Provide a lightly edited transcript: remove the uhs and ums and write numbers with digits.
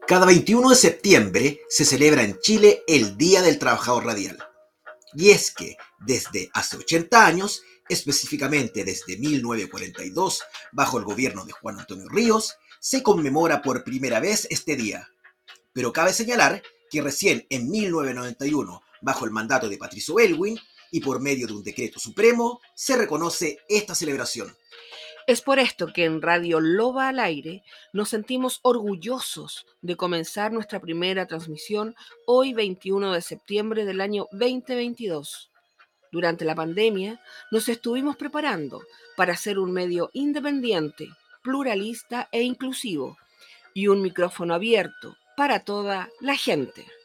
Cada 21 de septiembre se celebra en Chile el Día del Trabajador Radial. Y es que desde hace 80 años, específicamente desde 1942, bajo el gobierno de Juan Antonio Ríos, se conmemora por primera vez este día. Pero cabe señalar que recién en 1991, bajo el mandato de Patricio Aylwin y por medio de un decreto supremo, se reconoce esta celebración. Es por esto que en Radio Loba al Aire nos sentimos orgullosos de comenzar nuestra primera transmisión hoy 21 de septiembre del año 2022. Durante la pandemia nos estuvimos preparando para ser un medio independiente, pluralista e inclusivo y un micrófono abierto para toda la gente.